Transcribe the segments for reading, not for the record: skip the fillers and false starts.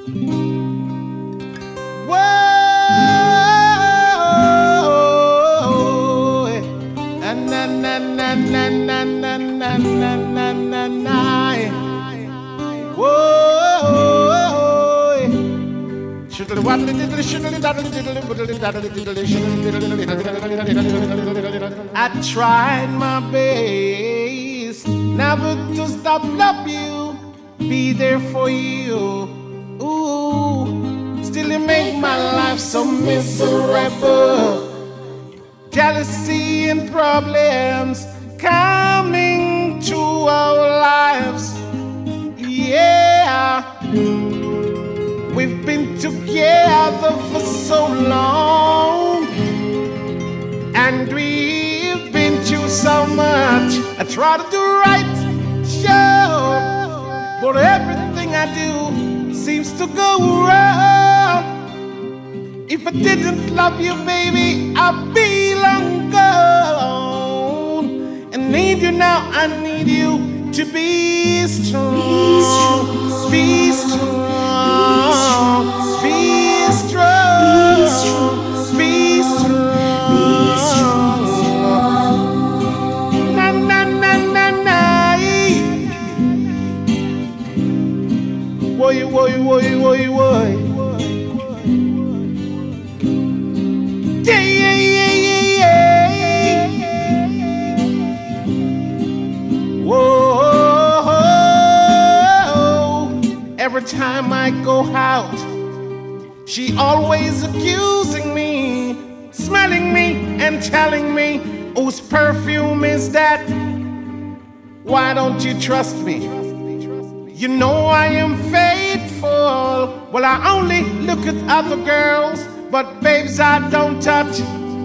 Whoa, na na na na na na na na na na na. Whoa, I tried my best never to stop love you, be there for you. Ooh, still you make my life so miserable. Jealousy and problems coming to our lives. Yeah, we've been together for so long, and we've been through so much. I try to do right, sure, but everything I do seems to go wrong. If I didn't love you, baby, I'd be long gone. And need you now, I need you to be strong. Be strong. Be strong. Be strong. Na na na na na. Woy woy woy woy woy. Yeah yeah yeah yeah yeah. Whoa. Every time I go out, she always accusing me, smelling me and telling me, whose perfume is that? Why don't you trust me? You know I am faithful. Well, I only look at other girls, but babes I don't touch.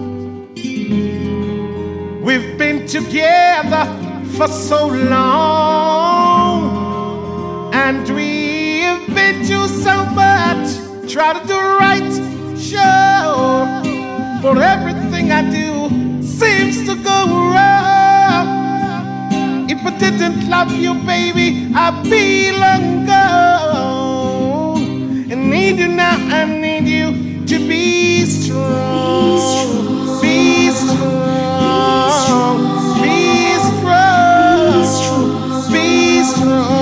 We've been together for so long, and we've been through so much. Try to do right, sure, but everything I do seems to go wrong. If I didn't love you, baby, I'd be long gone. And need you now, I need you to be strong. Be strong. Be strong. Be strong.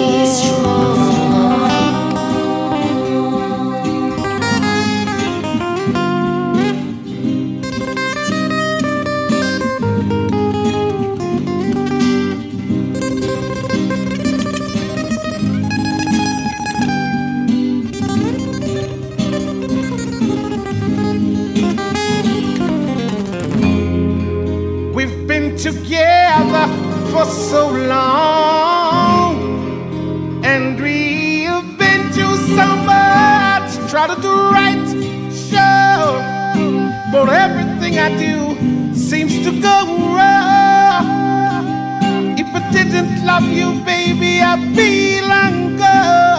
We've been together for so long, and we've been through so much. Try to do right, sure, but everything I do seems to go wrong. If I didn't love you, baby, I'd be long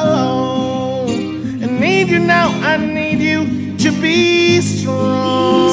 gone. And need you now, I need you to be strong.